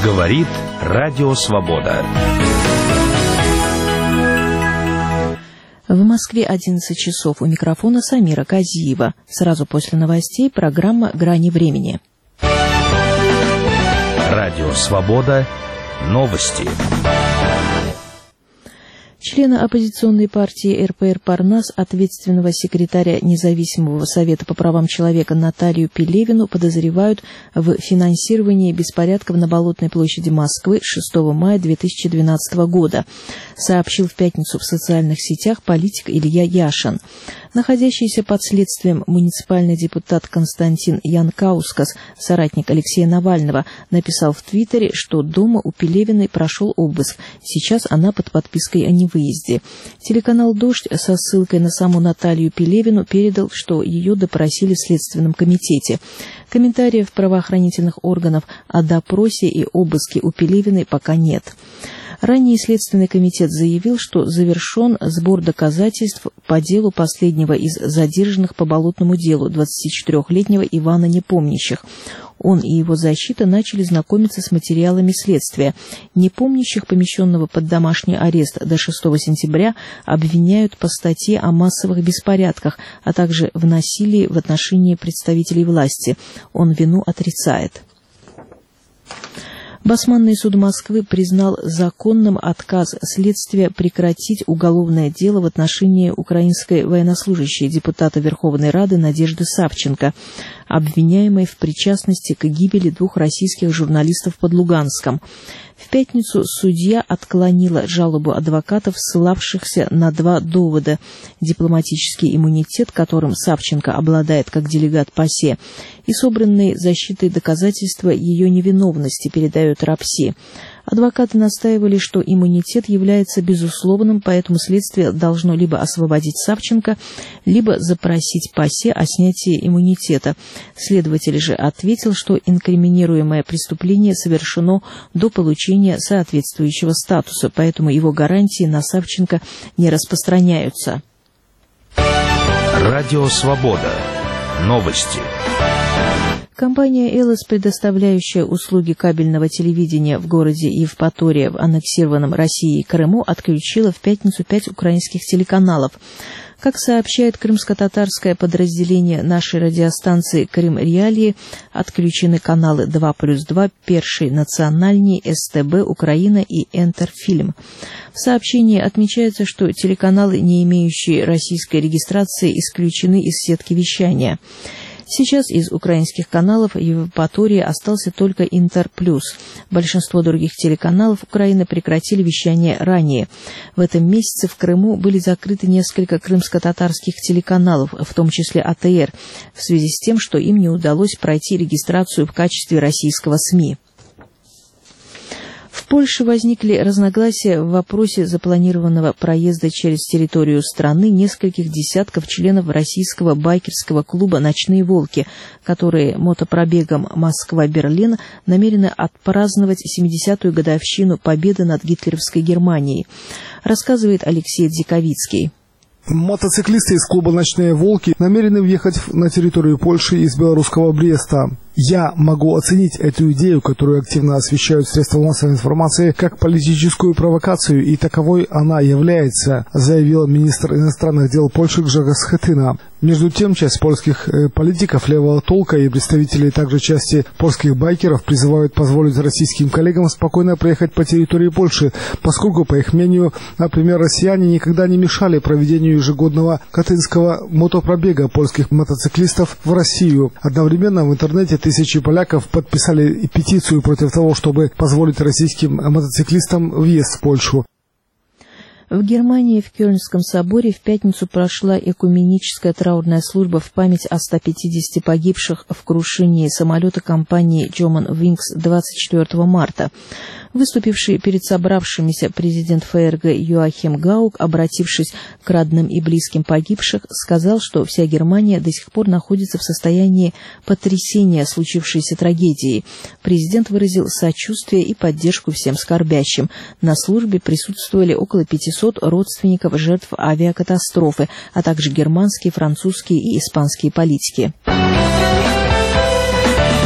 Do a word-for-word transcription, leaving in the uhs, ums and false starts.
Говорит Радио Свобода. В Москве одиннадцать часов. У микрофона Самира Казиева. Сразу после новостей программа «Грани времени». Радио Свобода. Новости. Члена оппозиционной партии эр пэ эр «Парнас», ответственного секретаря Независимого совета по правам человека Наталью Пелевину подозревают в финансировании беспорядков на Болотной площади Москвы шестого мая две тысячи двенадцатого года, сообщил в пятницу в социальных сетях политик Илья Яшин. Находящийся под следствием муниципальный депутат Константин Янкаускас, соратник Алексея Навального, написал в Твиттере, что дома у Пелевиной прошел обыск. Сейчас она под подпиской о невыезде. Телеканал «Дождь» со ссылкой на саму Наталью Пелевину передал, что ее допросили в Следственном комитете. Комментариев правоохранительных органов о допросе и обыске у Пелевиной пока нет. Ранее Следственный комитет заявил, что завершен сбор доказательств по делу последнего из задержанных по болотному делу двадцатичетырёхлетнего Ивана Непомнящих. Он и его защита начали знакомиться с материалами следствия. Непомнящих, помещенного под домашний арест до шестого сентября, обвиняют по статье о массовых беспорядках, а также в насилии в отношении представителей власти. Он вину отрицает. Басманный суд Москвы признал законным отказ следствия прекратить уголовное дело в отношении украинской военнослужащей, депутата Верховной Рады Надежды Савченко, обвиняемой в причастности к гибели двух российских журналистов под Луганском. В пятницу судья отклонила жалобу адвокатов, ссылавшихся на два довода: дипломатический иммунитет, которым Савченко обладает как делегат ПАСЕ, и собранные защитой доказательства ее невиновности, передает РАПСИ. Адвокаты настаивали, что иммунитет является безусловным, поэтому следствие должно либо освободить Савченко, либо запросить ПАСЕ о снятии иммунитета. Следователь же ответил, что инкриминируемое преступление совершено до получения соответствующего статуса, поэтому его гарантии на Савченко не распространяются. Радио Свобода. Новости. Компания «Элос», предоставляющая услуги кабельного телевидения в городе Евпатория в аннексированном Россией Крыму, отключила в пятницу пять украинских телеканалов. Как сообщает крымско-татарское подразделение нашей радиостанции «Крым-Реалии», отключены каналы два плюс два, Перший национальный, эс тэ бэ Украина и Энтерфильм. В сообщении отмечается, что телеканалы, не имеющие российской регистрации, исключены из сетки вещания. Сейчас из украинских каналов в Евпатории остался только Интерплюс. Большинство других телеканалов Украины прекратили вещание ранее. В этом месяце в Крыму были закрыты несколько крымско-татарских телеканалов, в том числе а тэ эр, в связи с тем, что им не удалось пройти регистрацию в качестве российского СМИ. В Польше возникли разногласия в вопросе запланированного проезда через территорию страны нескольких десятков членов российского байкерского клуба «Ночные волки», которые мотопробегом Москва-Берлин намерены отпраздновать семидесятую годовщину победы над гитлеровской Германией, рассказывает Алексей Дзиковицкий. Мотоциклисты из клуба «Ночные волки» намерены въехать на территорию Польши из белорусского Бреста. Я могу оценить эту идею, которую активно освещают средства массовой информации, как политическую провокацию, и таковой она является, заявил министр иностранных дел Польши Гжегорz Schetyna. Между тем, часть польских э, политиков левого толка и представители также части польских байкеров призывают позволить российским коллегам спокойно проехать по территории Польши, поскольку, по их мнению, например, россияне никогда не мешали проведению ежегодного катынского мотопробега польских мотоциклистов в Россию. Одновременно в интернете тысячи поляков подписали петицию против того, чтобы позволить российским мотоциклистам въезд в Польшу. В Германии в Кёльнском соборе в пятницу прошла экуменическая траурная служба в память о ста пятидесяти погибших в крушении самолета компании Germanwings двадцать четвёртого марта. Выступивший перед собравшимися президент эф эр гэ Йоахим Гаук, обратившись к родным и близким погибших, сказал, что вся Германия до сих пор находится в состоянии потрясения случившейся трагедией. Президент выразил сочувствие и поддержку всем скорбящим. На службе присутствовали около пятисот родственников жертв авиакатастрофы, а также германские, французские и испанские политики.